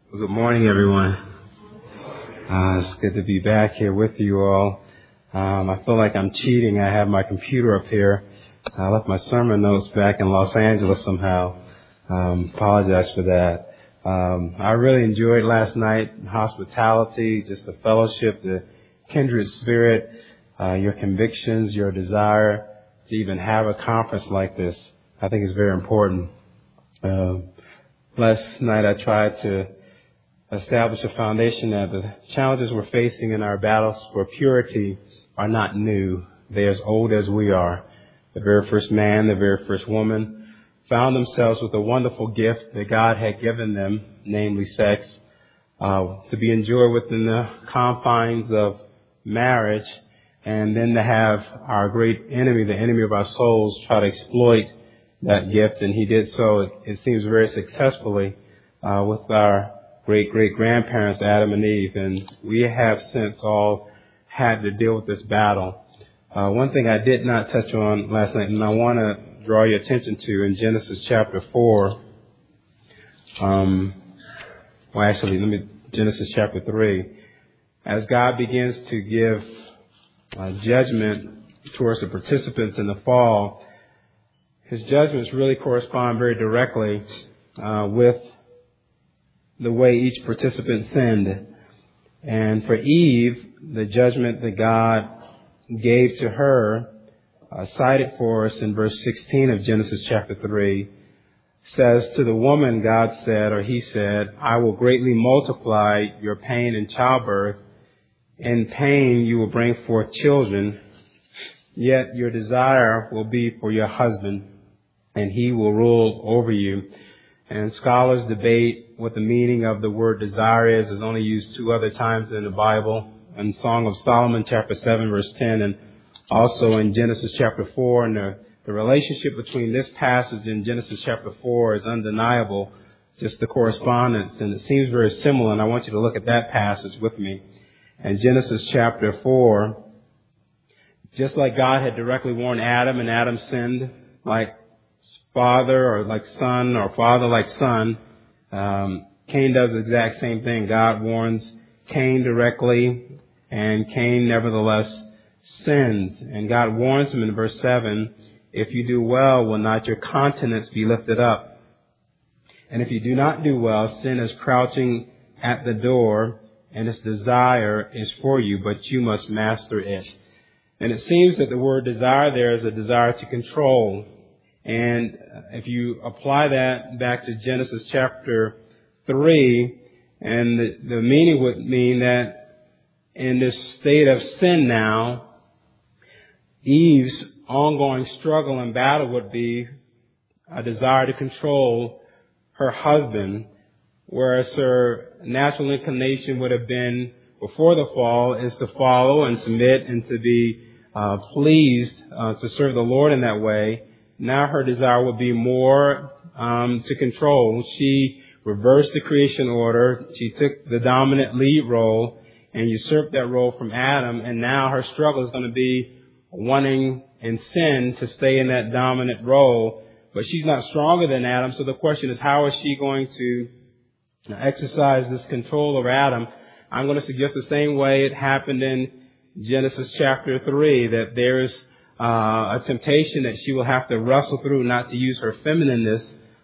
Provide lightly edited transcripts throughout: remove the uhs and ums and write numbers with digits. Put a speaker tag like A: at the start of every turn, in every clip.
A: Well, good morning, everyone. It's good to be back here with you all. I feel like I'm cheating. I have my computer up here. I left my sermon notes back in Los Angeles somehow. Apologize for that. I really enjoyed last night, hospitality, just the fellowship, the kindred spirit, your convictions, your desire to even have a conference like this. I think is very important. Last night I tried to establish a foundation that the challenges we're facing in our battles for purity are not new. They're as old as we are. The very first man, the very first woman found themselves with a wonderful gift that God had given them, namely sex, to be enjoyed within the confines of marriage, and then to have our great enemy, the enemy of our souls, try to exploit that gift. And he did so, it seems, very successfully with our great-great-grandparents, Adam and Eve, and we have since all had to deal with this battle. One thing I did not touch on last night, and I want to draw your attention to in Genesis chapter 4, Genesis chapter 3, as God begins to give judgment towards the participants in the fall, His judgments really correspond very directly with the way each participant sinned. And for Eve, the judgment that God gave to her, cited for us in verse 16 of Genesis chapter 3, says, to the woman, God said, or He said, I will greatly multiply your pain in childbirth. In pain you will bring forth children, yet your desire will be for your husband, and he will rule over you. And scholars debate what the meaning of the word desire is. It's only used two other times in the Bible, in Song of Solomon chapter 7 verse 10, and also in Genesis chapter 4. And the relationship between this passage and Genesis chapter 4 is undeniable, just the correspondence, and it seems very similar, and I want you to look at that passage with me. In Genesis chapter 4, just like God had directly warned Adam, and Adam sinned like father or like son, or father like son, Cain does the exact same thing. God warns Cain directly, and Cain nevertheless sins. And God warns him in verse 7, if you do well, will not your countenance be lifted up? And if you do not do well, sin is crouching at the door, and its desire is for you, but you must master it. And it seems that the word desire there is a desire to control. And if you apply that back to Genesis chapter 3, and the meaning would mean that in this state of sin now, Eve's ongoing struggle and battle would be a desire to control her husband, whereas her natural inclination would have been, before the fall, is to follow and submit and to be pleased to serve the Lord in that way. Now her desire would be more to control. She reversed the creation order. She took the dominant lead role and usurped that role from Adam. And now her struggle is going to be wanting in sin to stay in that dominant role. But she's not stronger than Adam. So the question is, how is she going to exercise this control over Adam? I'm going to suggest the same way it happened in Genesis chapter 3, that there's a temptation that she will have to wrestle through, not to use her feminineness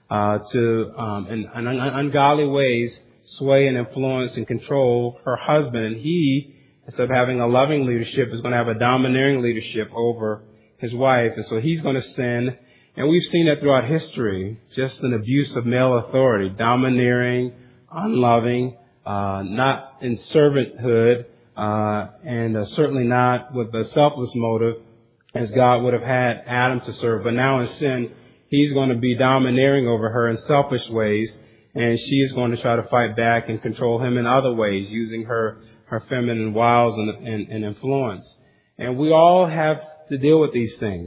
A: to, in ungodly ways, sway and influence and control her husband. And he, instead of having a loving leadership, is going to have a domineering leadership over his wife. And so he's going to sin. And we've seen that throughout history, just an abuse of male authority, domineering, unloving, not in servanthood, and certainly not with a selfless motive, as God would have had Adam to serve. But now in sin, he's going to be domineering over her in selfish ways, and she is going to try to fight back and control him in other ways, using her feminine wiles and influence. And we all have to deal with these things.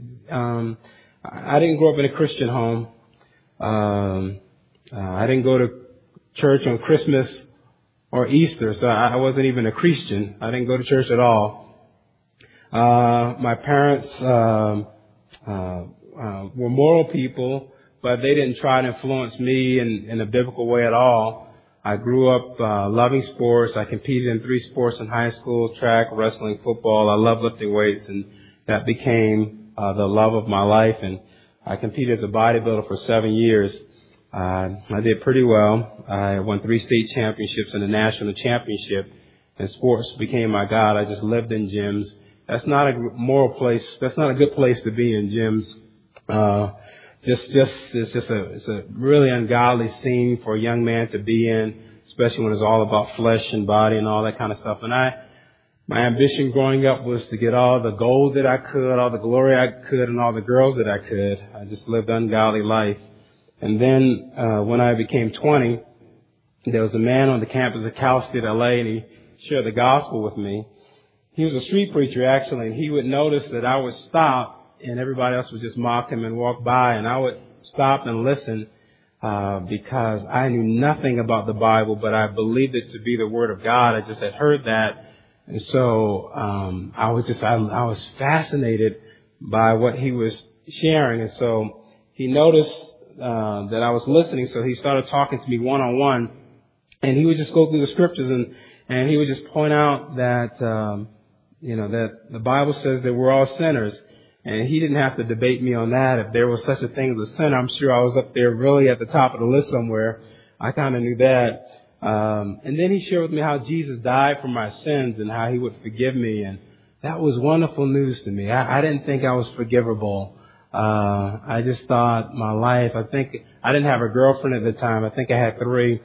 A: I didn't grow up in a Christian home. I didn't go to church on Christmas or Easter, so I wasn't even a Christian. I didn't go to church at all. My parents were moral people, but they didn't try to influence me in a biblical way at all. I grew up loving sports. I competed in 3 sports in high school: track, wrestling, football. I love lifting weights, and that became the love of my life. And I competed as a bodybuilder for 7 years. I did pretty well. I won 3 state championships and a national championship. And sports became my God. I just lived in gyms. That's not a moral place. That's not a good place to be in gyms. It's a really ungodly scene for a young man to be in, especially when it's all about flesh and body and all that kind of stuff. And my ambition growing up was to get all the gold that I could, all the glory I could, and all the girls that I could. I just lived an ungodly life. And then, when I became 20, there was a man on the campus of Cal State LA, and he shared the gospel with me. He was a street preacher, actually, and he would notice that I would stop and everybody else would just mock him and walk by, and I would stop and listen because I knew nothing about the Bible, but I believed it to be the Word of God. I just had heard that, and so I was fascinated by what he was sharing, and so he noticed that I was listening, so he started talking to me one-on-one, and he would just go through the scriptures, and he would just point out that that the Bible says that we're all sinners. And he didn't have to debate me on that. If there was such a thing as a sin, I'm sure I was up there really at the top of the list somewhere. I kind of knew that. And then he shared with me how Jesus died for my sins and how he would forgive me. And that was wonderful news to me. I didn't think I was forgivable. I just thought my life, I didn't have a girlfriend at the time. I think I had 3.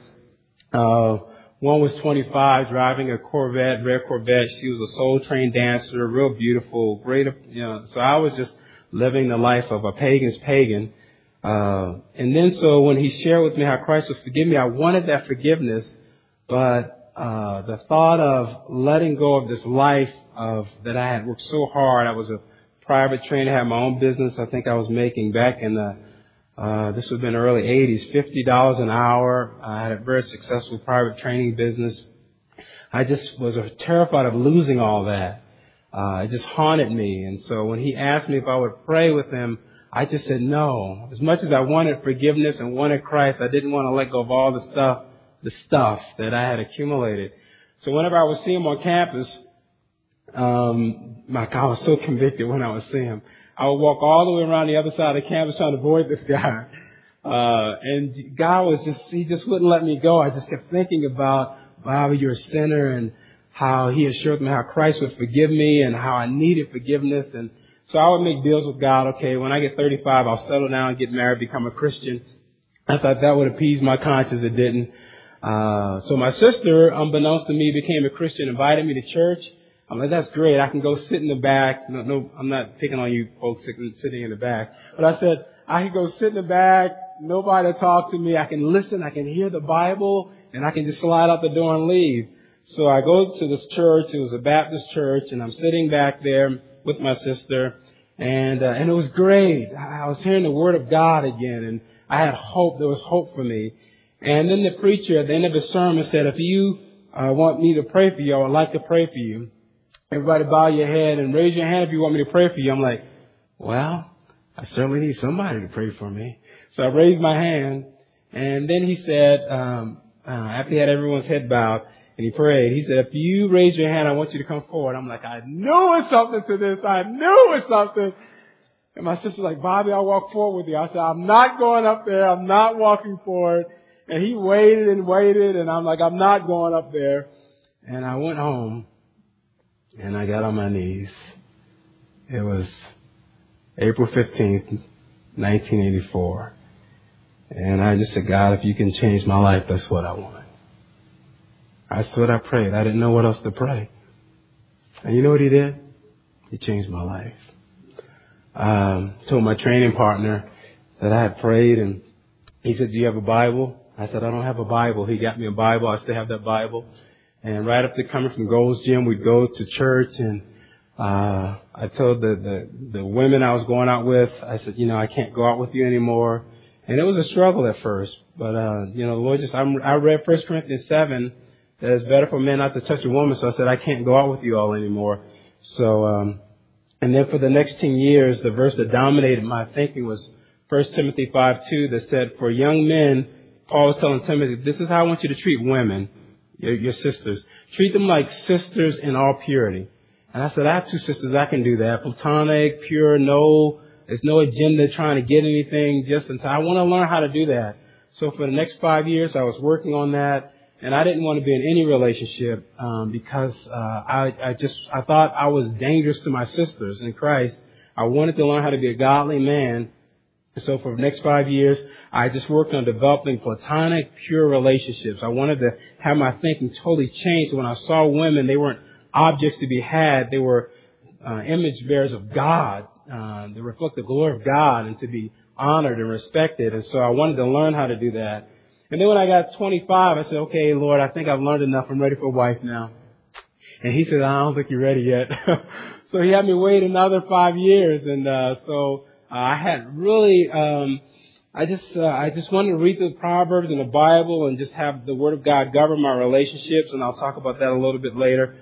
A: One was 25, driving a Corvette, red Corvette. She was a Soul Train dancer, real beautiful, great, so I was just living the life of a pagan's pagan. And then so when he shared with me how Christ would forgive me, I wanted that forgiveness, but the thought of letting go of this life that I had worked so hard. I was a private trainer, had my own business. I think I was making back in this would have been early 80s, $50 an hour. I had a very successful private training business. I just was terrified of losing all that. It just haunted me. And so when he asked me if I would pray with him, I just said no. As much as I wanted forgiveness and wanted Christ, I didn't want to let go of all the stuff that I had accumulated. So whenever I would see him on campus, I was so convicted when I would see him. I would walk all the way around the other side of the campus trying to avoid this guy. And God he just wouldn't let me go. I just kept thinking about, Bobby, you're a sinner, and how he assured me how Christ would forgive me and how I needed forgiveness. And so I would make deals with God. Okay, when I get 35, I'll settle down, get married, become a Christian. I thought that would appease my conscience. It didn't. So my sister, unbeknownst to me, became a Christian, invited me to church. I'm like, that's great. I can go sit in the back. No, I'm not picking on you folks sitting in the back. But I said, I can go sit in the back. Nobody to talk to me. I can listen. I can hear the Bible, and I can just slide out the door and leave. So I go to this church. It was a Baptist church, and I'm sitting back there with my sister, and it was great. I was hearing the Word of God again, and I had hope. There was hope for me. And then the preacher at the end of his sermon said, if you want me to pray for you, I would like to pray for you. Everybody bow your head and raise your hand if you want me to pray for you. I'm like, well, I certainly need somebody to pray for me. So I raised my hand, and then he said, after he had everyone's head bowed and he prayed, he said, if you raise your hand, I want you to come forward. I'm like, I knew it's something to this. I knew it's something. And my sister's like, Bobby, I'll walk forward with you. I said, I'm not going up there. I'm not walking forward. And he waited and waited, and I'm like, I'm not going up there. And I went home. And I got on my knees. It was April 15th, 1984. And I just said, God, if you can change my life, that's what I want. That's what I prayed. I didn't know what else to pray. And you know what he did? He changed my life. Told my training partner that I had prayed, and he said, do you have a Bible? I said, I don't have a Bible. He got me a Bible. I still have that Bible. And right after coming from Gold's Gym, we'd go to church, and I told the women I was going out with, I said, I can't go out with you anymore. And it was a struggle at first, but the Lord I read 1 Corinthians 7 that it's better for men not to touch a woman. So I said, I can't go out with you all anymore. So, and then for the next 10 years, the verse that dominated my thinking was 1 Timothy 5:2 that said, for young men Paul was telling Timothy, this is how I want you to treat women, your sisters. Treat them like sisters in all purity. And I said, I have 2 sisters, I can do that. Platonic, pure, there's no agenda trying to get anything, just until I want to learn how to do that. So for the next 5 years, I was working on that, and I didn't want to be in any relationship, because, I thought I was dangerous to my sisters in Christ. I wanted to learn how to be a godly man. So for the next 5 years, I just worked on developing platonic, pure relationships. I wanted to have my thinking totally changed. When I saw women, they weren't objects to be had. They were image bearers of God. They reflect the glory of God and to be honored and respected. And so I wanted to learn how to do that. And then when I got 25, I said, okay, Lord, I think I've learned enough. I'm ready for a wife now. And He said, I don't think you're ready yet. So He had me wait another 5 years. And I had really, I just wanted to read the Proverbs and the Bible and just have the Word of God govern my relationships. And I'll talk about that a little bit later.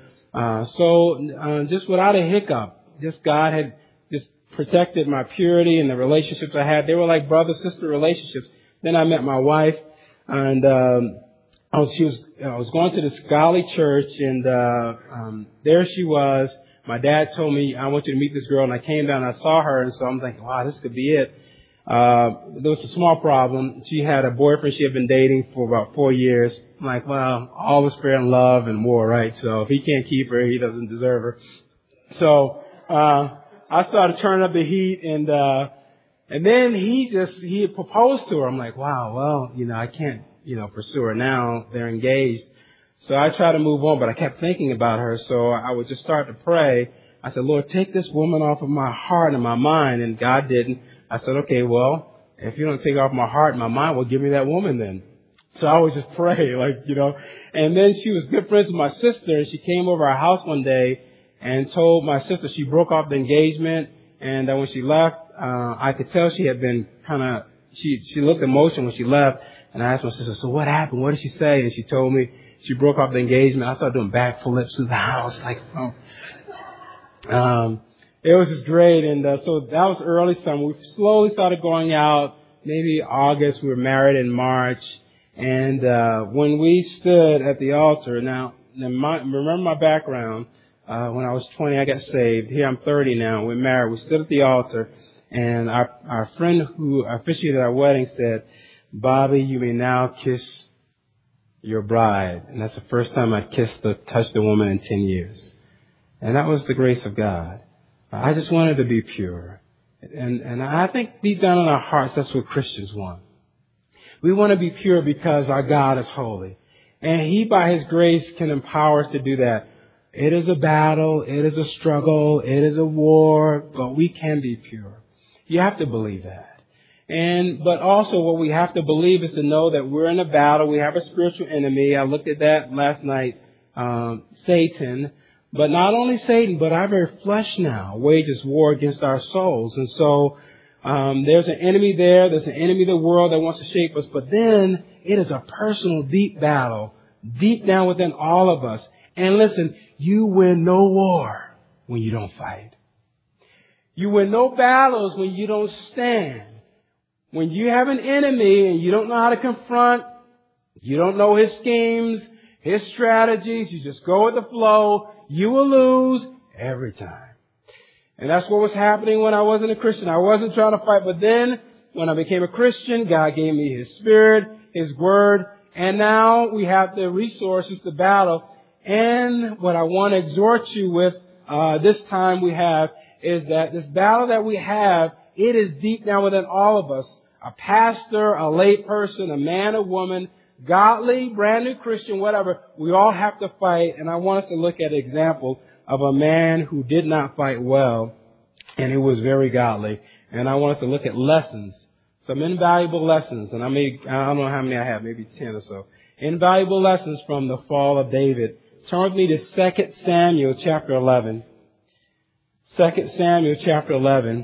A: Just without a hiccup, just God had just protected my purity and the relationships I had. They were like brother-sister relationships. Then I met my wife, and I was going to this godly church, and there she was. My dad told me, I want you to meet this girl, and I came down and I saw her, and so I'm thinking, wow, this could be it. There was a small problem. She had a boyfriend she had been dating for about 4 years. I'm like, well, all was fair in love and war, right? So if he can't keep her, he doesn't deserve her. So I started turning up the heat, and then he had proposed to her. I'm like, wow, well, I can't, pursue her now. They're engaged. So I tried to move on, but I kept thinking about her. So I would just start to pray. I said, Lord, take this woman off of my heart and my mind. And God didn't. I said, okay, well, if you don't take it off my heart and my mind, well, give me that woman then. So I would just pray, And then she was good friends with my sister, and she came over our house one day and told my sister she broke off the engagement. And when she left, I could tell she had been she looked emotional when she left. And I asked my sister, so what happened? What did she say? And she told me she broke off the engagement. I started doing backflips through the house, it was just great. And so that was early summer. We slowly started going out. Maybe August. We were married in March. And when we stood at the altar, now remember my background. When I was 20, I got saved. Here I'm 30 now. We're married. We stood at the altar. And our friend who officiated our wedding said, Bobby, you may now kiss your bride. And that's the first time I touched a woman in 10 years. And that was the grace of God. I just wanted to be pure. And I think deep down in our hearts, that's what Christians want. We want to be pure because our God is holy. And He, by His grace, can empower us to do that. It is a battle. It is a struggle. It is a war. But we can be pure. You have to believe that. But also what we have to believe is to know that we're in a battle. We have a spiritual enemy. I looked at that last night. Satan. But not only Satan, but our very flesh now wages war against our souls. And so there's an enemy there. There's an enemy of the world that wants to shape us. But then it is a personal, deep battle, deep down within all of us. And listen, you win no war when you don't fight. You win no battles when you don't stand. When you have an enemy and you don't know how to confront, you don't know his schemes, his strategies, you just go with the flow, you will lose every time. And that's what was happening when I wasn't a Christian. I wasn't trying to fight, but then when I became a Christian, God gave me His Spirit, His Word, and now we have the resources to battle. And what I want to exhort you with this time we have is that this battle that we have, it is deep down within all of us. A pastor, a lay person, a man, a woman, godly, brand new Christian, whatever. We all have to fight. And I want us to look at an example of a man who did not fight well and who was very godly. And I want us to look at lessons, some invaluable lessons. And I don't know how many I have, maybe 10 or so. Invaluable lessons from the fall of David. Turn with me to 2 Samuel chapter 11. 2 Samuel chapter 11.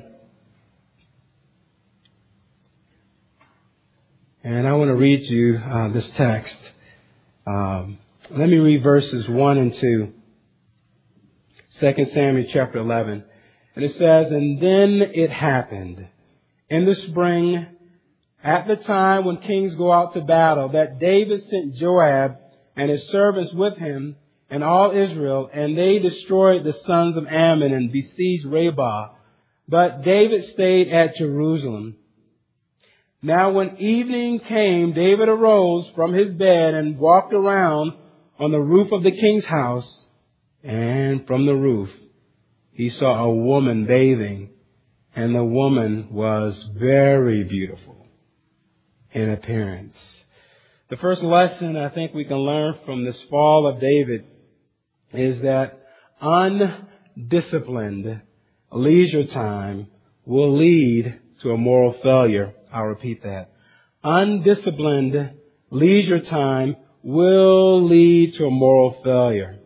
A: And I want to read you this text. Let me read verses 1 and 2. 2 Samuel chapter 11. And it says, And then it happened in the spring, at the time when kings go out to battle, that David sent Joab and his servants with him and all Israel, and they destroyed the sons of Ammon and besieged Rabbah. But David stayed at Jerusalem. Now when evening came, David arose from his bed and walked around on the roof of the king's house. And from the roof, he saw a woman bathing, and the woman was very beautiful in appearance. The first lesson I think we can learn from this fall of David is that undisciplined leisure time will lead to a moral failure. I'll repeat that. Undisciplined leisure time will lead to a moral failure.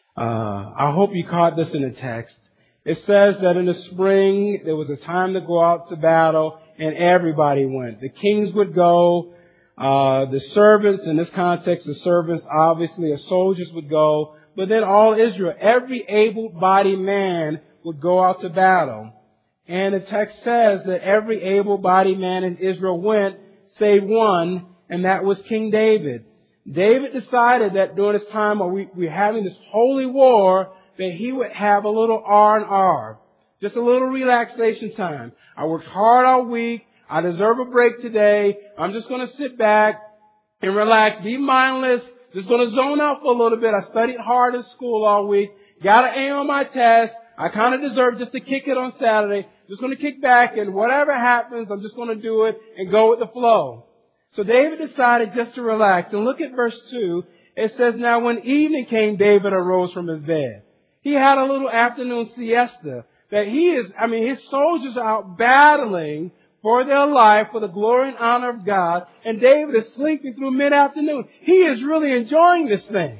A: I hope you caught this in the text. It says that in the spring there was a time to go out to battle, and everybody went. The kings would go. The servants, in this context, the servants, obviously, the soldiers would go. But then all Israel, every able-bodied man would go out to battle. And the text says that every able-bodied man in Israel went, save one, and that was King David. David decided that during this time when we're having this holy war, that he would have a little R&R. Just a little relaxation time. I worked hard all week. I deserve a break today. I'm just going to sit back and relax, be mindless, just going to zone out for a little bit. I studied hard in school all week, got an A on my test. I kind of deserve just to kick it on Saturday. Just going to kick back, and whatever happens, I'm just going to do it and go with the flow. So David decided just to relax. And look at verse 2. It says, now when evening came, David arose from his bed. He had a little afternoon siesta. His soldiers are out battling for their life, for the glory and honor of God. And David is sleeping through mid-afternoon. He is really enjoying this thing.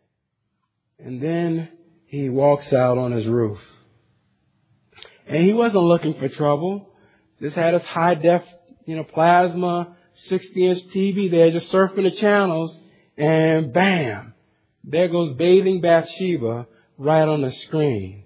A: And then he walks out on his roof. And he wasn't looking for trouble. Just had his high-def, plasma, 60-inch TV there, just surfing the channels. And bam, there goes Bathing Bathsheba right on the screen.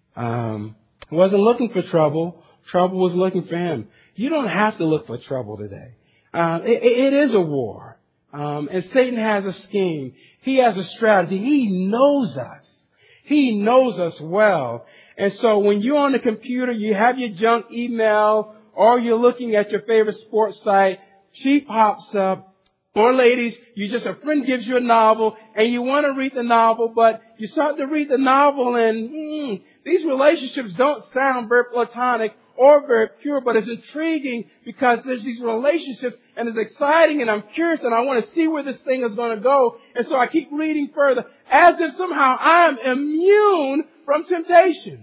A: He wasn't looking for trouble. Trouble was looking for him. You don't have to look for trouble today. It is a war. And Satan has a scheme. He has a strategy. He knows us. He knows us well. And so when you're on the computer, you have your junk email, or you're looking at your favorite sports site, she pops up. Or ladies, a friend gives you a novel and you want to read the novel, but you start to read the novel and these relationships don't sound very platonic or very pure, but it's intriguing because there's these relationships and it's exciting and I'm curious and I want to see where this thing is going to go. And so I keep reading further as if somehow I am immune from temptation.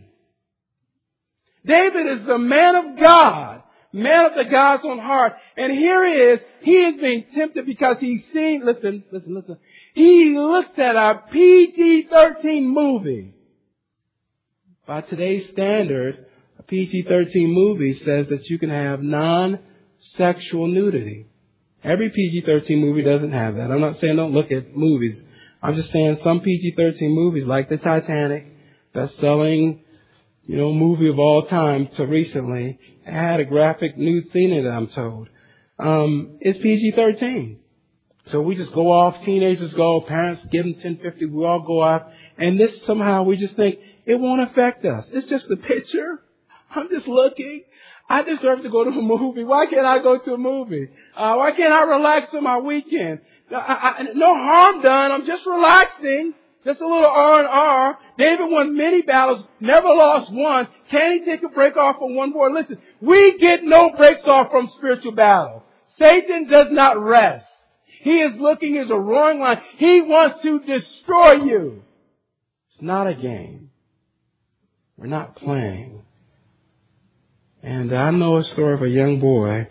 A: David is the man of God. Man of the God's own heart. And here he is. He is being tempted because he's seen, listen. He looks at a PG-13 movie. By today's standard, a PG-13 movie says that you can have non-sexual nudity. Every PG-13 movie doesn't have that. I'm not saying don't look at movies. I'm just saying some PG-13 movies like the Titanic, best-selling movie of all time till recently, had a graphic nude scene in it, I'm told. It's PG-13. So we just go off, teenagers go, parents give them 10-50, we all go off, and this somehow we just think it won't affect us. It's just a picture. I'm just looking. I deserve to go to a movie. Why can't I go to a movie? Why can't I relax on my weekend? No harm done. I'm just relaxing. Just a little R&R. David won many battles, never lost one. Can he take a break off from one war? Listen, we get no breaks off from spiritual battle. Satan does not rest. He is looking as a roaring lion. He wants to destroy you. It's not a game. We're not playing. And I know a story of a young boy.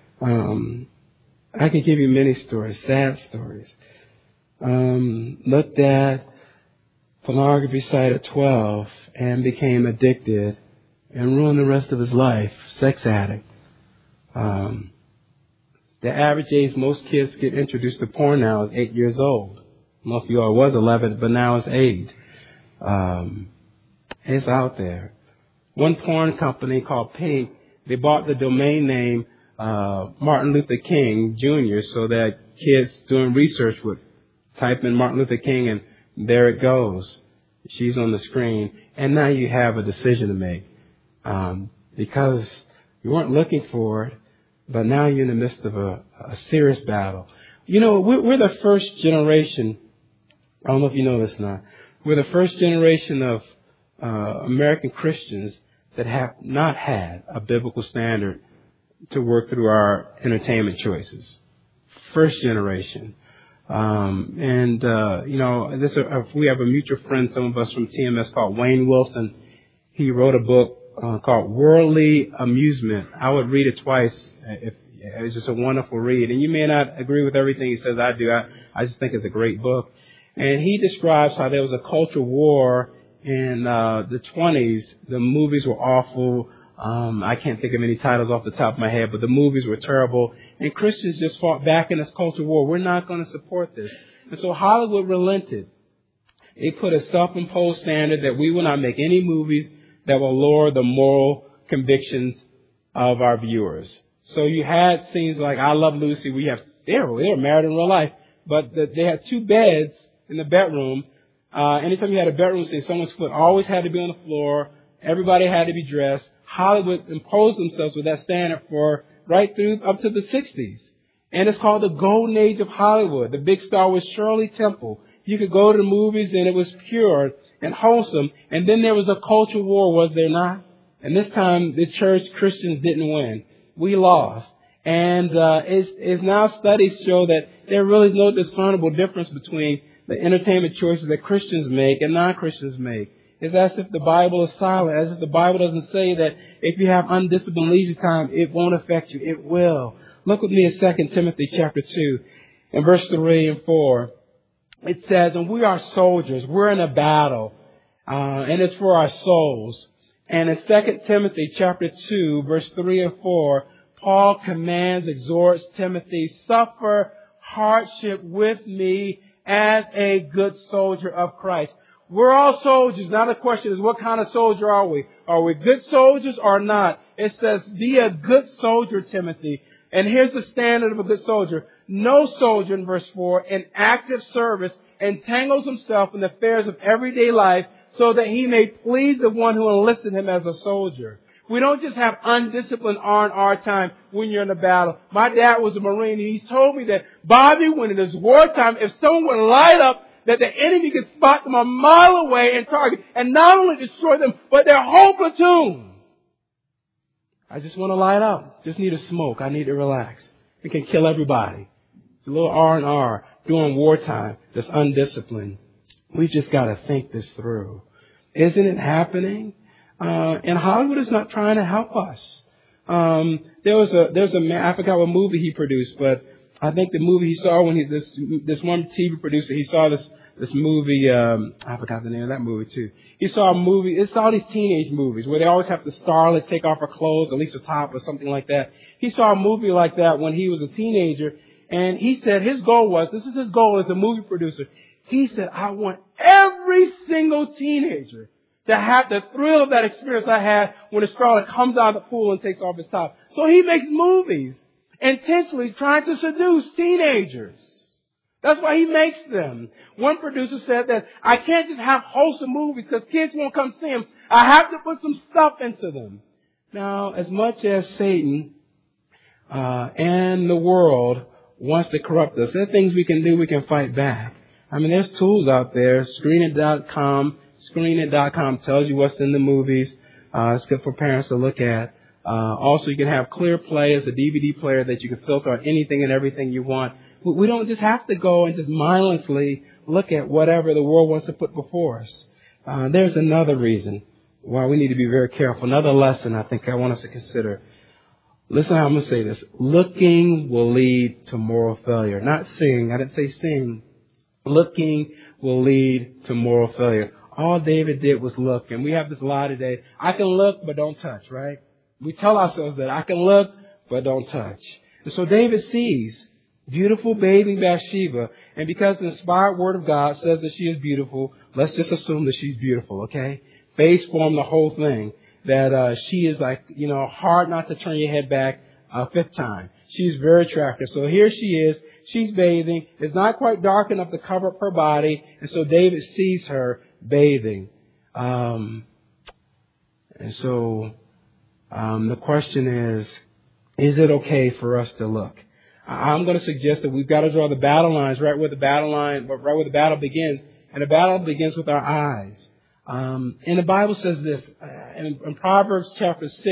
A: I can give you many stories, sad stories. Looked at pornography site at 12 and became addicted and ruined the rest of his life. Sex addict. The average age most kids get introduced to porn now is 8 years old. Most of you all was 11, but now it's 8. It's out there. One porn company called Pink, they bought the domain name Martin Luther King Jr. so that kids doing research would type in Martin Luther King and there it goes. She's on the screen. And now you have a decision to make because you weren't looking for it, but now you're in the midst of a serious battle. You know, we're the first generation. I don't know if you know this or not. We're the first generation of American Christians that have not had a biblical standard to work through our entertainment choices. First generation. You know, we have a mutual friend, some of us from TMS, called Wayne Wilson. He wrote a book called Worldly Amusement. I would read it twice. It's just a wonderful read. And you may not agree with everything he says. I do. I just think it's a great book. And he describes how there was a culture war in the 20s. The movies were awful. I can't think of any titles off the top of my head, but the movies were terrible. And Christians just fought back in this culture war. We're not going to support this. And so Hollywood relented. They put a self-imposed standard that we will not make any movies that will lower the moral convictions of our viewers. So you had scenes like I Love Lucy. They were married in real life, but they had two beds in the bedroom. Anytime you had a bedroom scene, someone's foot always had to be on the floor. Everybody had to be dressed. Hollywood imposed themselves with that standard for right through up to the 60s. And it's called the golden age of Hollywood. The big star was Shirley Temple. You could go to the movies and it was pure and wholesome. And then there was a culture war, was there not? And this time the church Christians didn't win. We lost. And it's now studies show that there really is no discernible difference between the entertainment choices that Christians make and non-Christians make. It's as if the Bible is silent, as if the Bible doesn't say that if you have undisciplined leisure time, it won't affect you. It will. Look with me at 2 Timothy chapter 2 and verse 3 and 4. It says, and we are soldiers. We're in a battle, and it's for our souls. And in 2 Timothy chapter 2, verse 3 and 4, Paul commands, exhorts Timothy, suffer hardship with me as a good soldier of Christ. We're all soldiers. Now the question is, what kind of soldier are we? Are we good soldiers or not? It says, be a good soldier, Timothy. And here's the standard of a good soldier. No soldier, in verse 4, in active service entangles himself in the affairs of everyday life so that he may please the one who enlisted him as a soldier. We don't just have undisciplined R&R time when you're in a battle. My dad was a Marine, and he told me that, Bobby, when it is wartime, if someone would light up, that the enemy can spot them a mile away and target, and not only destroy them, but their whole platoon. I just want to light up. Just need a smoke. I need to relax. It can kill everybody. It's a little R&R during wartime that's undisciplined. We just got to think this through. Isn't it happening? And Hollywood is not trying to help us. There's a man, I forgot what movie he produced, but I think the movie he saw when this one TV producer, he saw this movie, I forgot the name of that movie too. He saw a movie, it's all these teenage movies where they always have the starlet take off her clothes, at least the top or something like that. He saw a movie like that when he was a teenager, and he said his goal was, this is his goal as a movie producer, he said, I want every single teenager to have the thrill of that experience I had when the starlet comes out of the pool and takes off his top. So he makes movies intentionally trying to seduce teenagers. That's why he makes them. One producer said that I can't just have wholesome movies because kids won't come see them. I have to put some stuff into them. Now, as much as Satan and the world wants to corrupt us, there are things we can do. We can fight back. I mean, there's tools out there. Screenit.com. Screenit.com tells you what's in the movies. It's good for parents to look at. Also, you can have Clear Play as a DVD player that you can filter out anything and everything you want. We don't just have to go and just mindlessly look at whatever the world wants to put before us. There's another reason why we need to be very careful. Another lesson I think I want us to consider. Listen how I'm going to say this. Looking will lead to moral failure. Not seeing. I didn't say seeing. Looking will lead to moral failure. All David did was look. And we have this lie today. I can look, but don't touch, right? We tell ourselves that I can look, but don't touch. And so David sees beautiful bathing Bathsheba. And because the inspired word of God says that she is beautiful, let's just assume that she's beautiful, okay? Face form the whole thing. That she is like, hard not to turn your head back fifth time. She's very attractive. So here she is. She's bathing. It's not quite dark enough to cover up her body. And so David sees her bathing. And so the question is it okay for us to look? I'm going to suggest that we've got to draw the battle lines right where the battle begins. And the battle begins with our eyes. And the Bible says this in Proverbs chapter 6,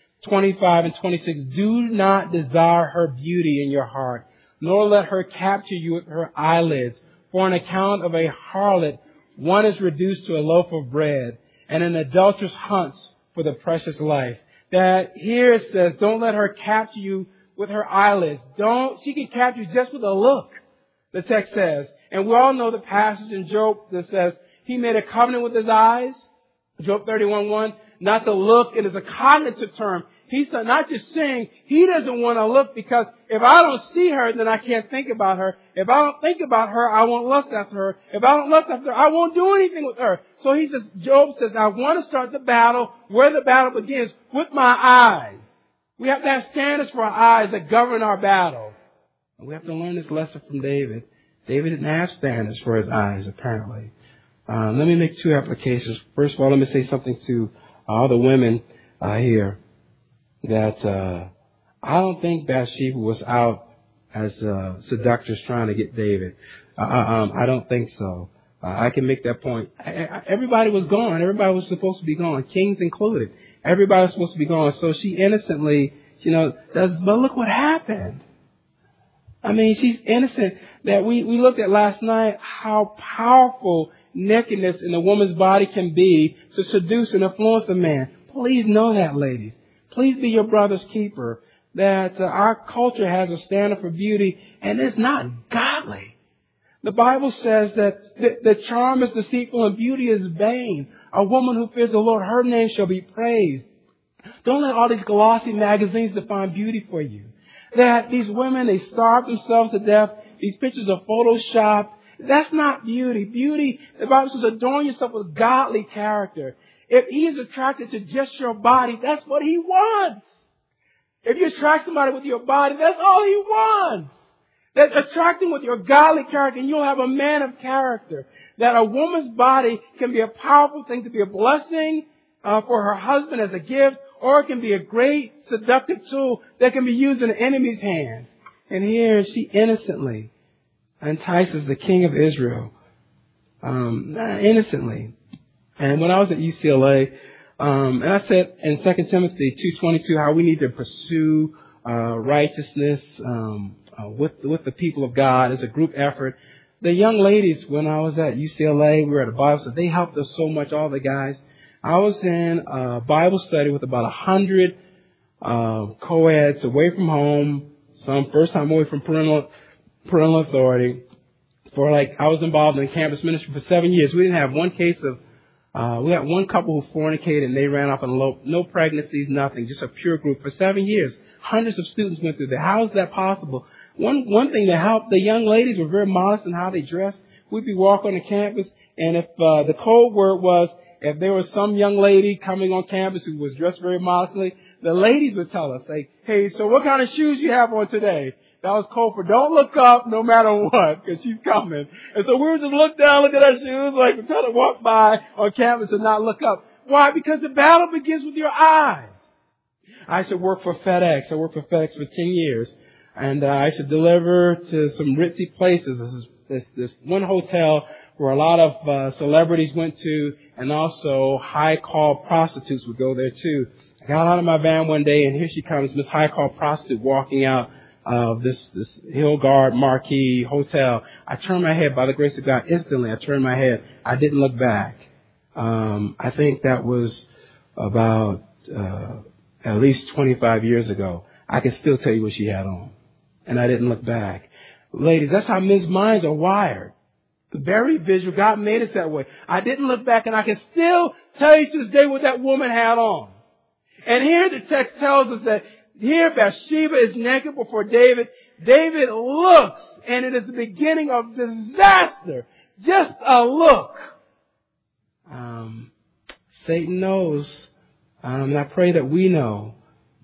A: 25 and 26, do not desire her beauty in your heart, nor let her capture you with her eyelids. For on account of a harlot, one is reduced to a loaf of bread, and an adulteress hunts for the precious life. That here it says, don't let her capture you with her eyelids. She can capture you just with a look, the text says. And we all know the passage in Job that says, he made a covenant with his eyes. Job 31:1. Not to look. It is a cognitive term. He's not just saying he doesn't want to look because if I don't see her, then I can't think about her. If I don't think about her, I won't lust after her. If I don't lust after her, I won't do anything with her. So Job says, I want to start the battle where the battle begins, with my eyes. We have to have standards for our eyes that govern our battle. And we have to learn this lesson from David. David didn't have standards for his eyes, apparently. Let me make two applications. First of all, let me say something to all the women here. That I don't think Bathsheba was out as seductors trying to get David. I don't think so. I can make that point. Everybody was gone. Everybody was supposed to be gone, kings included. Everybody was supposed to be gone. So she innocently, does. But look what happened. I mean, she's innocent. That we looked at last night how powerful nakedness in a woman's body can be to seduce and influence a man. Please know that, ladies. Please be your brother's keeper. That our culture has a standard for beauty, and it's not godly. The Bible says that the charm is deceitful and beauty is vain. A woman who fears the Lord, her name shall be praised. Don't let all these glossy magazines define beauty for you. That these women, they starve themselves to death. These pictures are photoshopped. That's not beauty. Beauty, the Bible says, adorn yourself with godly character. If he is attracted to just your body, that's what he wants. If you attract somebody with your body, that's all he wants. That attracting with your godly character, and you'll have a man of character. That a woman's body can be a powerful thing to be a blessing for her husband as a gift, or it can be a great seductive tool that can be used in the enemy's hand. And here she innocently entices the king of Israel. Innocently. And when I was at UCLA, and I said in 2 Timothy 2:22 how we need to pursue righteousness with the people of God as a group effort. The young ladies, when I was at UCLA, we were at a Bible study. They helped us so much, all the guys. I was in a Bible study with about 100 co-eds away from home, some first time away from parental authority. I was involved in campus ministry for 7 years. We didn't have one case of we had one couple who fornicated and they ran off and eloped. No pregnancies, nothing. Just a pure group for 7 years. Hundreds of students went through there. How is that possible? One thing that helped, the young ladies were very modest in how they dressed. We'd be walking on the campus, and if the code word was, if there was some young lady coming on campus who was dressed very modestly, the ladies would tell us, like, hey, so what kind of shoes you have on today? That was code for don't look up no matter what, because she's coming. And so we would just look down, look at our shoes, like we're trying to walk by on campus and not look up. Why? Because the battle begins with your eyes. I used to work for FedEx. I worked for FedEx for 10 years. And I used to deliver to some ritzy places. This one hotel where a lot of celebrities went to, and also high-call prostitutes would go there too. I got out of my van one day, and here she comes, Miss High-Call Prostitute, walking out of this Hillgard Marquee Hotel. I turned my head, by the grace of God, instantly. I turned my head. I didn't look back. I think that was about at least 25 years ago. I can still tell you what she had on. And I didn't look back. Ladies, that's how men's minds are wired. Very visual. God made us that way. I didn't look back, and I can still tell you to this day what that woman had on. And here the text tells us that here Bathsheba is naked before David. David looks, and it is the beginning of disaster. Just a look. Satan knows, and I pray that we know,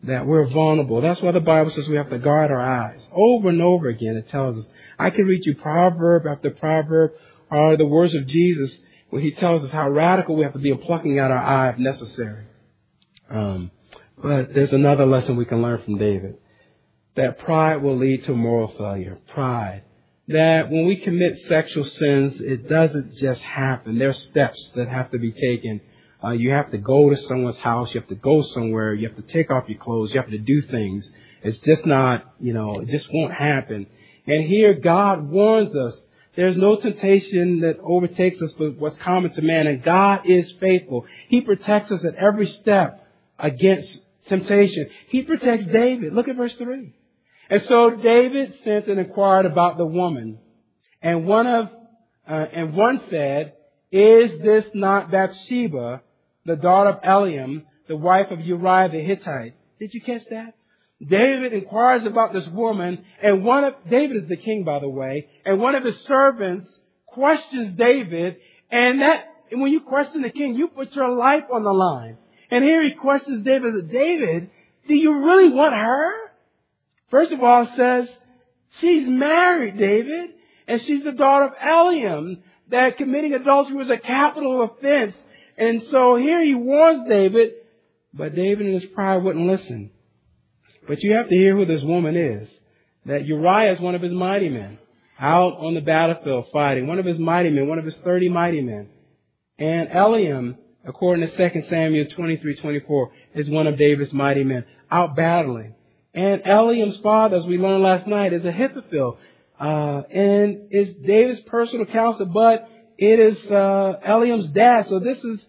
A: that we're vulnerable. That's why the Bible says we have to guard our eyes. Over and over again it tells us. I can read you proverb after proverb, or the words of Jesus, where he tells us how radical we have to be in plucking out our eye if necessary. But there's another lesson we can learn from David. That pride will lead to moral failure. Pride. That when we commit sexual sins, it doesn't just happen. There are steps that have to be taken. You have to go to someone's house. You have to go somewhere. You have to take off your clothes. You have to do things. It's just not, it just won't happen. And here God warns us. There's no temptation that overtakes us but what's common to man. And God is faithful. He protects us at every step against temptation. He protects David. Look at verse 3. And so David sent and inquired about the woman. And one said, "Is this not Bathsheba, the daughter of Eliam, the wife of Uriah the Hittite?" Did you catch that? David inquires about this woman, and David is the king, by the way, and one of his servants questions David, and when you question the king, you put your life on the line. And here he questions David. David, do you really want her? First of all, it says, she's married, David, and she's the daughter of Eliam, that committing adultery was a capital offense. And so here he warns David, but David in his pride wouldn't listen. But you have to hear who this woman is. That Uriah is one of his mighty men, out on the battlefield fighting, one of his mighty men, one of his 30 mighty men. And Eliam, according to 2 Samuel 23:24, is one of David's mighty men, out battling. And Eliam's father, as we learned last night, is Ahithophel. And is David's personal counselor, but it is Eliam's dad. So this is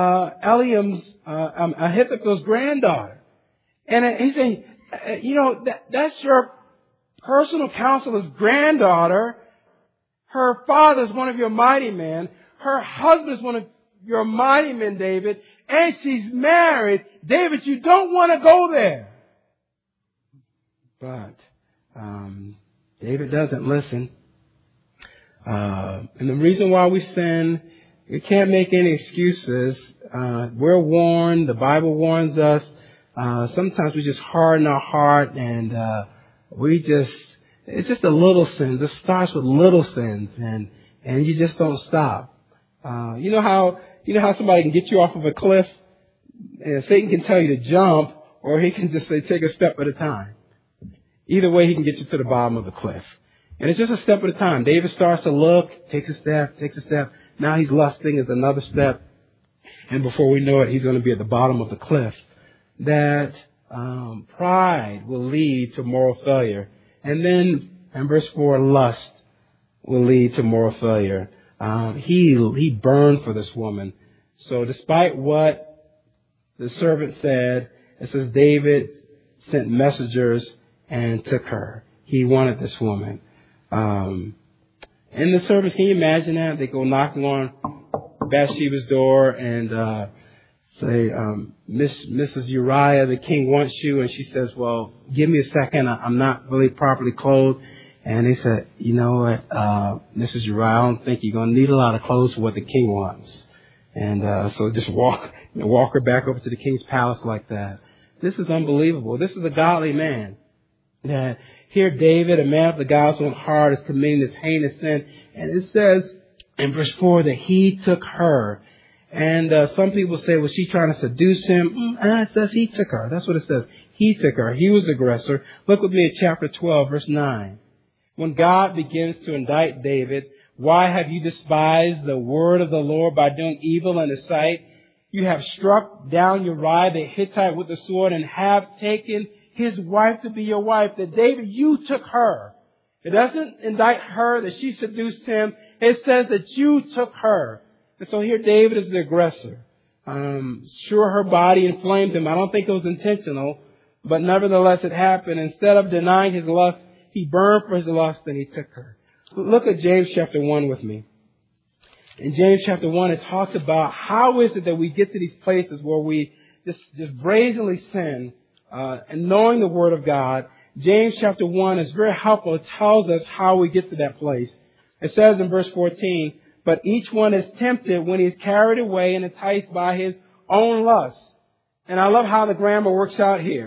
A: Ahithophel's granddaughter. And he's saying, that's your personal counselor's granddaughter. Her father is one of your mighty men. Her husband is one of your mighty men, David. And she's married. David, you don't want to go there. But David doesn't listen. And the reason why we sin, we can't make any excuses. We're warned. The Bible warns us. Sometimes we just harden our heart and it's just a little sin. It starts with little sins and you just don't stop. You know how somebody can get you off of a cliff, and Satan can tell you to jump, or he can just say take a step at a time. Either way, he can get you to the bottom of the cliff. And it's just a step at a time. David starts to look, takes a step. Now he's lusting, is another step. And before we know it, he's going to be at the bottom of the cliff. That pride will lead to moral failure. And then, in verse 4, lust will lead to moral failure. He burned for this woman. So despite what the servant said, it says David sent messengers and took her. He wanted this woman. And the servants, can you imagine that? They go knocking on Bathsheba's door and say, Mrs. Uriah, the king wants you. And she says, well, give me a second. I'm not really properly clothed. And they said, you know what, Mrs. Uriah, I don't think you're going to need a lot of clothes for what the king wants. And so just walk her back over to the king's palace like that. This is unbelievable. This is a godly man. That here David, a man of God's own heart, is committing this heinous sin. And it says in verse 4 that he took her. And some people say, was she trying to seduce him? It says he took her. That's what it says. He took her. He was the aggressor. Look with me at chapter 12, verse 9. When God begins to indict David, why have you despised the word of the Lord by doing evil in his sight? You have struck down Uriah the Hittite with the sword and have taken his wife to be your wife. That David, you took her. It doesn't indict her that she seduced him. It says that you took her. And so here David is the aggressor. Sure, her body inflamed him. I don't think it was intentional, but nevertheless it happened. Instead of denying his lust, he burned for his lust and he took her. Look at James chapter 1 with me. In James chapter 1, it talks about how is it that we get to these places where we just brazenly sin, and knowing the Word of God. James chapter 1 is very helpful. It tells us how we get to that place. It says in verse 14, but each one is tempted when he is carried away and enticed by his own lust. And I love how the grammar works out here.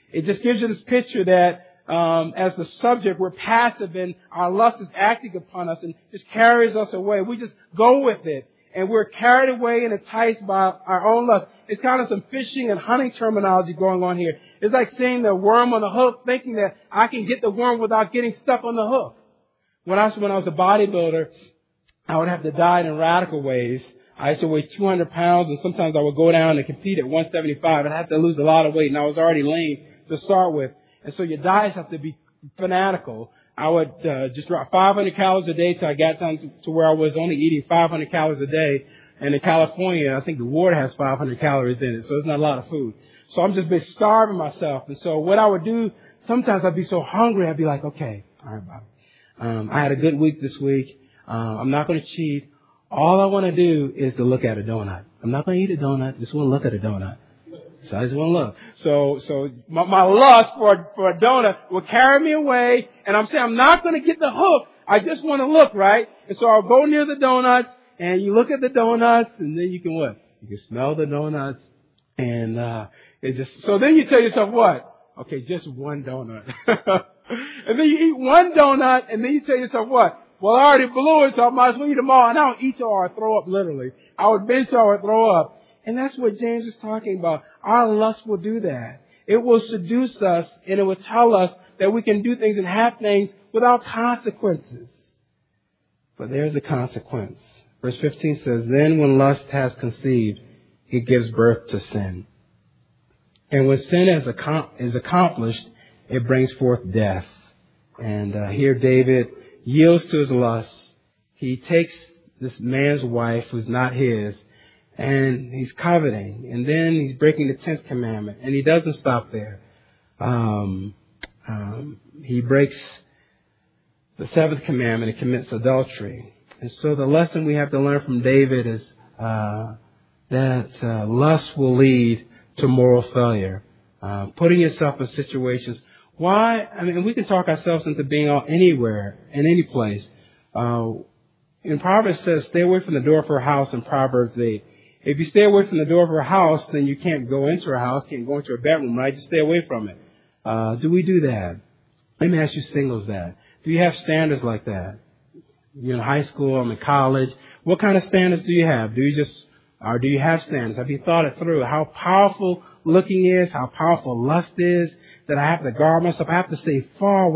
A: It just gives you this picture that as the subject, we're passive and our lust is acting upon us and just carries us away. We just go with it. And we're carried away and enticed by our own lust. It's kind of some fishing and hunting terminology going on here. It's like seeing the worm on the hook, thinking that I can get the worm without getting stuck on the hook. When I was a bodybuilder, I would have to diet in radical ways. I used to weigh 200 pounds, and sometimes I would go down and compete at 175, and I had to lose a lot of weight, and I was already lean to start with. And so your diets have to be fanatical. I would just drop 500 calories a day till I got down to where I was only eating 500 calories a day. And in California, I think the water has 500 calories in it, so it's not a lot of food. So I'm just been starving myself. And so what I would do, sometimes I'd be so hungry, I'd be like, okay, all right, Bobby. I had a good week this week. I'm not going to cheat. All I want to do is to look at a donut. I'm not going to eat a donut. Just want to look at a donut. So I just want to look. So my lust for a donut will carry me away. And I'm saying I'm not going to get the hook. I just want to look, right? And so I'll go near the donuts and you look at the donuts and then you can what? You can smell the donuts and, so then you tell yourself what? Okay, just one donut. And then you eat one donut and then you tell yourself what? Well, I already blew it, so I might as well eat them all. And I don't eat till I throw up, literally. I would binge till I would throw up. And that's what James is talking about. Our lust will do that. It will seduce us and it will tell us that we can do things and have things without consequences. But there's a consequence. Verse 15 says, then when lust has conceived, it gives birth to sin. And when sin is accomplished, it brings forth death. And here David yields to his lust. He takes this man's wife who's not his, and he's coveting. And then he's breaking the 10th commandment. And he doesn't stop there. He breaks the 7th commandment and commits adultery. And so the lesson we have to learn from David is that lust will lead to moral failure. Putting yourself in situations. Why? I mean, we can talk ourselves into being anywhere, in any place. In Proverbs it says, stay away from the door of her house in Proverbs 8. If you stay away from the door of her house, then you can't go into her house, can't go into her bedroom, right? Just stay away from it. Do we do that? Let me ask you singles that. Do you have standards like that? You're in high school, I'm in college. What kind of standards do you have? Do you have standards? Have you thought it through? How powerful looking is, how powerful lust is, that I have to guard myself. I have to stay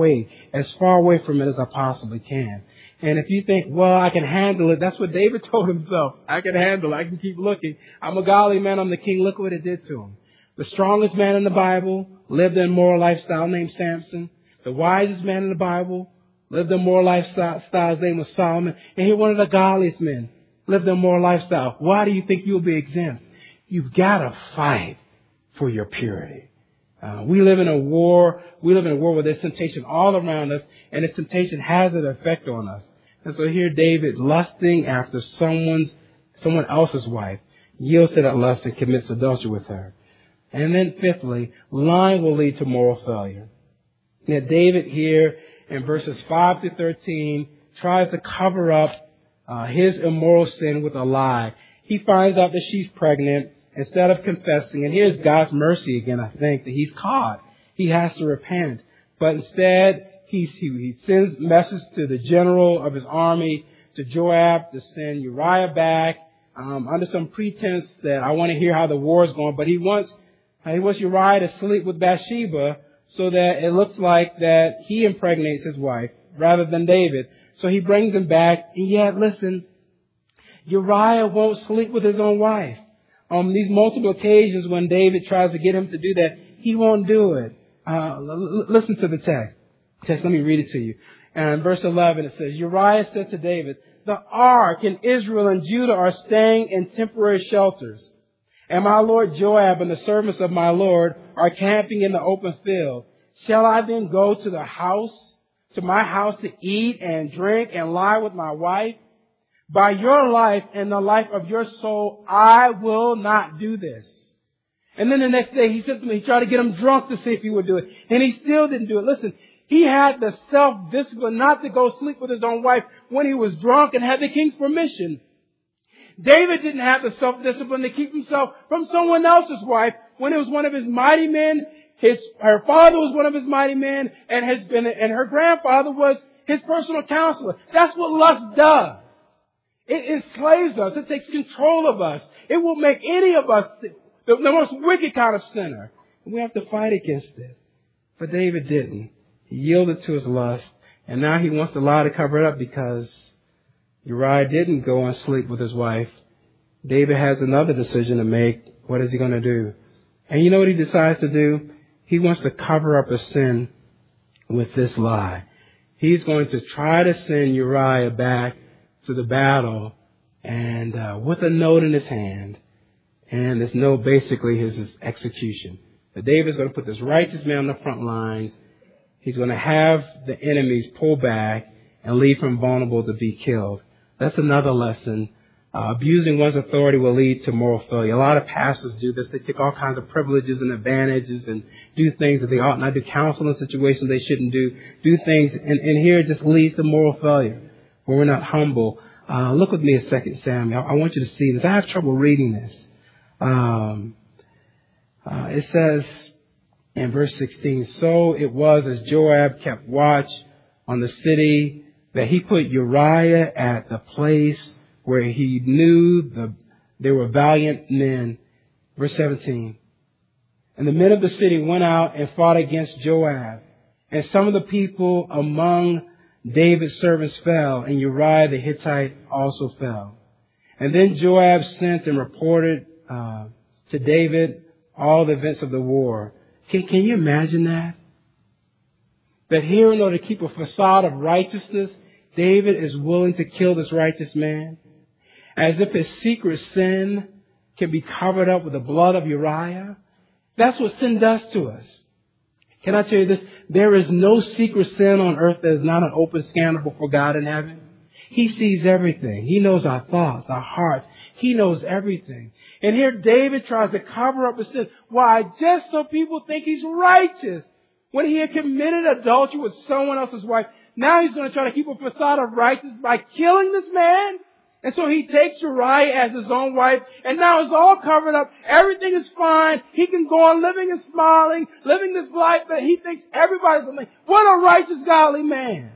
A: as far away from it as I possibly can. And if you think, well, I can handle it, that's what David told himself. I can handle it. I can keep looking. I'm a godly man. I'm the king. Look what it did to him. The strongest man in the Bible lived an immoral lifestyle named Samson. The wisest man in the Bible lived an immoral lifestyle. His name was Solomon. And here one of the godliest men lived an immoral lifestyle. Why do you think you'll be exempt? You've got to fight for your purity. We live in a war. We live in a war where there's temptation all around us, and this temptation has an effect on us. And so here David, lusting after someone else's wife, yields to that lust and commits adultery with her. And then fifthly, lying will lead to moral failure. Now David here in verses 5 to 13 tries to cover up his immoral sin with a lie. He finds out that she's pregnant. Instead of confessing, and here's God's mercy again, I think, that he's caught. He has to repent. But instead, he sends message to the general of his army, to Joab, to send Uriah back, under some pretense that I want to hear how the war is going. But he wants Uriah to sleep with Bathsheba so that it looks like that he impregnates his wife rather than David. So he brings him back. And yet, listen, Uriah won't sleep with his own wife. On these multiple occasions when David tries to get him to do that, he won't do it. Listen to the text. Let me read it to you. And verse 11, it says, Uriah said to David, the ark and Israel and Judah are staying in temporary shelters. And my lord Joab and the servants of my lord are camping in the open field. Shall I then go to my house to eat and drink and lie with my wife? By your life and the life of your soul, I will not do this. And then the next day he said to me, he tried to get him drunk to see if he would do it. And he still didn't do it. Listen, he had the self-discipline not to go sleep with his own wife when he was drunk and had the king's permission. David didn't have the self-discipline to keep himself from someone else's wife when it was one of his mighty men Her father was one of his mighty men, and her grandfather was his personal counselor. That's what lust does. It enslaves us. It takes control of us. It will make any of us the most wicked kind of sinner. And we have to fight against it. But David didn't. He yielded to his lust, and now he wants to lie to cover it up because Uriah didn't go and sleep with his wife. David has another decision to make. What is he going to do? And you know what he decides to do? He wants to cover up his sin with this lie. He's going to try to send Uriah back to the battle and with a note in his hand. And this note basically is his execution. That David's going to put this righteous man on the front lines. He's going to have the enemies pull back and leave him vulnerable to be killed. That's another lesson. Abusing one's authority will lead to moral failure. A lot of pastors do this. They take all kinds of privileges and advantages and do things that they ought not do. Counsel in situations they shouldn't do. Do things, and here it just leads to moral failure where we're not humble. Look with me at 2 Samuel. I want you to see this. I have trouble reading this. It says in verse 16, so it was as Joab kept watch on the city that he put Uriah at the place where he knew they were valiant men. Verse 17. And the men of the city went out and fought against Joab. And some of the people among David's servants fell, and Uriah the Hittite also fell. And then Joab sent and reported to David all the events of the war. Can you imagine that? That here, in order to keep a facade of righteousness, David is willing to kill this righteous man, as if his secret sin can be covered up with the blood of Uriah. That's what sin does to us. Can I tell you this? There is no secret sin on earth that is not an open scandal before God in heaven. He sees everything. He knows our thoughts, our hearts. He knows everything. And here David tries to cover up his sin. Why? Just so people think he's righteous. When he had committed adultery with someone else's wife, now he's going to try to keep a facade of righteousness by killing this man. And so he takes Uriah as his own wife, and now it's all covered up. Everything is fine. He can go on living and smiling, living this life that he thinks everybody's going to make. What a righteous, godly man.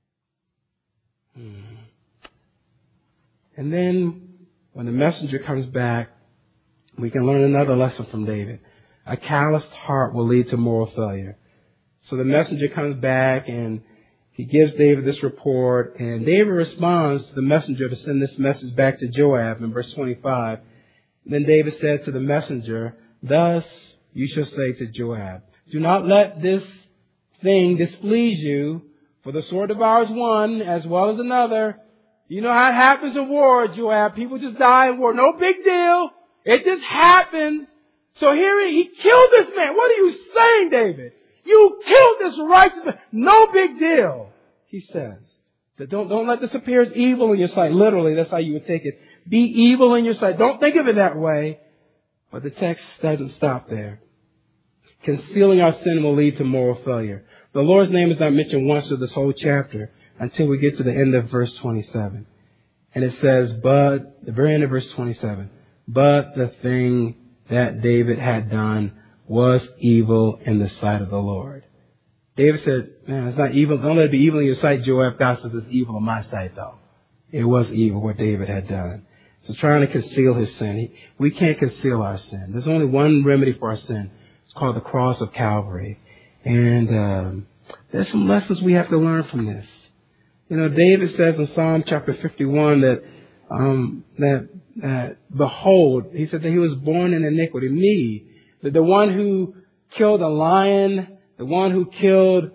A: And then when the messenger comes back, we can learn another lesson from David. A calloused heart will lead to moral failure. So the messenger comes back and he gives David this report, and David responds to the messenger to send this message back to Joab in verse 25. Then David said to the messenger, thus you shall say to Joab, do not let this thing displease you, for the sword devours one as well as another. You know how it happens in war, Joab. People just die in war. No big deal. It just happens. So here he killed this man. What are you saying, David? You killed this righteous man. No big deal, he says. Don't let this appear as evil in your sight. Literally, that's how you would take it. Be evil in your sight. Don't think of it that way. But the text doesn't stop there. Concealing our sin will lead to moral failure. The Lord's name is not mentioned once in this whole chapter until we get to the end of verse 27. And it says, but, the very end of verse 27, but the thing that David had done was evil in the sight of the Lord. David said, man, it's not evil. Don't let it be evil in your sight, Joab. God says it's evil in my sight, though. It was evil what David had done. So trying to conceal his sin. We can't conceal our sin. There's only one remedy for our sin. It's called the cross of Calvary. And there's some lessons we have to learn from this. You know, David says in Psalm chapter 51 that behold, he said that he was born in iniquity. Me, the one who killed a lion, the one who killed,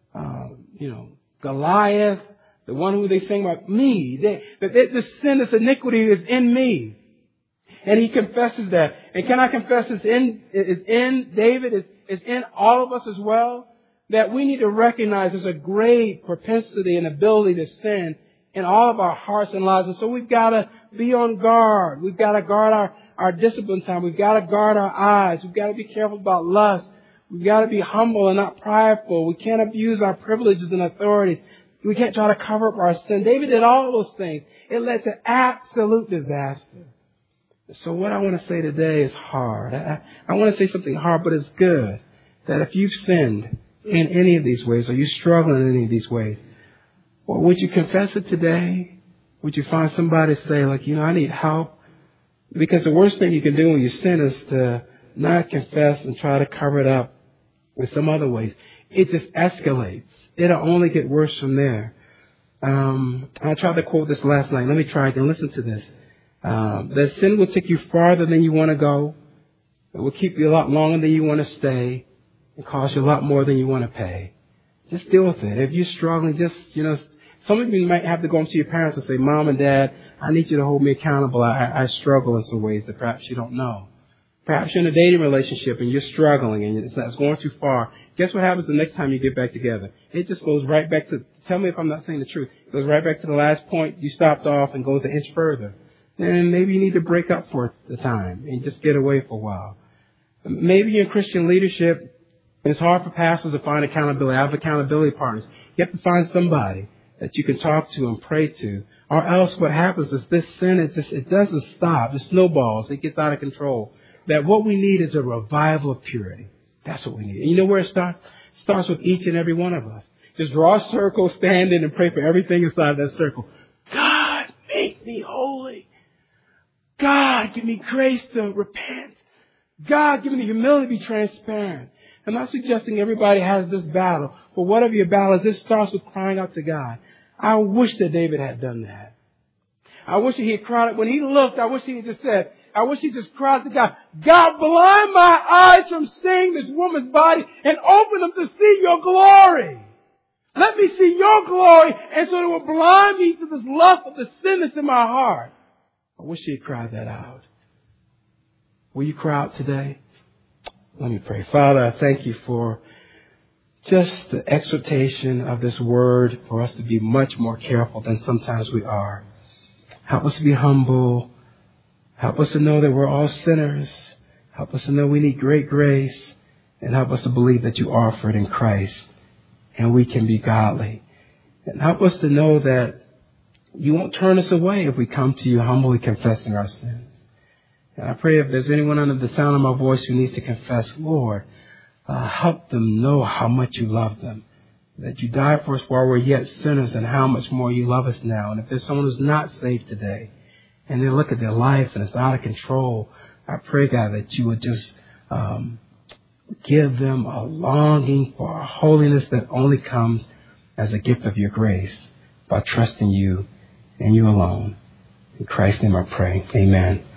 A: Goliath, the one who they sing about, me. The sin, this iniquity is in me. And he confesses that. And can I confess is in David, is in all of us as well? That we need to recognize there's a great propensity and ability to sin in all of our hearts and lives. And so we've got to be on guard. We've got to guard our discipline time. We've got to guard our eyes. We've got to be careful about lust. We've got to be humble and not prideful. We can't abuse our privileges and authorities. We can't try to cover up our sin. David did all those things. It led to absolute disaster. So what I want to say today is hard. I want to say something hard, but it's good. that if you've sinned in any of these ways, or you struggle in any of these ways, well, would you confess it today? Would you find somebody to say, like, I need help? Because the worst thing you can do when you sin is to not confess and try to cover it up in some other ways. It just escalates. It'll only get worse from there. I tried to quote this last night. Let me try again. Listen to this. That sin will take you farther than you want to go. It will keep you a lot longer than you want to stay. It costs you a lot more than you want to pay. Just deal with it. If you're struggling, some of you might have to go into your parents and say, Mom and Dad, I need you to hold me accountable. I struggle in some ways that perhaps you don't know. Perhaps you're in a dating relationship and you're struggling and it's going too far. Guess what happens the next time you get back together? It just goes right back to, tell me if I'm not saying the truth, it goes right back to the last point you stopped off and goes an inch further. Then maybe you need to break up for the time and just get away for a while. Maybe in Christian leadership, it's hard for pastors to find accountability. I have accountability partners. You have to find somebody that you can talk to and pray to. Or else what happens is this sin, it doesn't stop. It snowballs. It gets out of control. That what we need is a revival of purity. That's what we need. And you know where it starts? It starts with each and every one of us. Just draw a circle, stand in and pray for everything inside that circle. God, make me holy. God, give me grace to repent. God, give me the humility to be transparent. I'm not suggesting everybody has this battle, but whatever your battle is, it starts with crying out to God. I wish that David had done that. I wish that he had cried. When he looked, I wish he had just said, I wish he just cried to God, God, blind my eyes from seeing this woman's body and open them to see your glory. Let me see your glory, and so it will blind me to this lust of the sin that's in my heart. I wish he had cried that out. Will you cry out today? Let me pray. Father, I thank you for just the exhortation of this word for us to be much more careful than sometimes we are. Help us to be humble. Help us to know that we're all sinners. Help us to know we need great grace. And help us to believe that you offer it in Christ. And we can be godly. And help us to know that you won't turn us away if we come to you humbly confessing our sins. And I pray if there's anyone under the sound of my voice who needs to confess, Lord, help them know how much you love them. That you died for us while we're yet sinners and how much more you love us now. And if there's someone who's not saved today and they look at their life and it's out of control, I pray, God, that you would just give them a longing for a holiness that only comes as a gift of your grace by trusting you and you alone. In Christ's name I pray. Amen.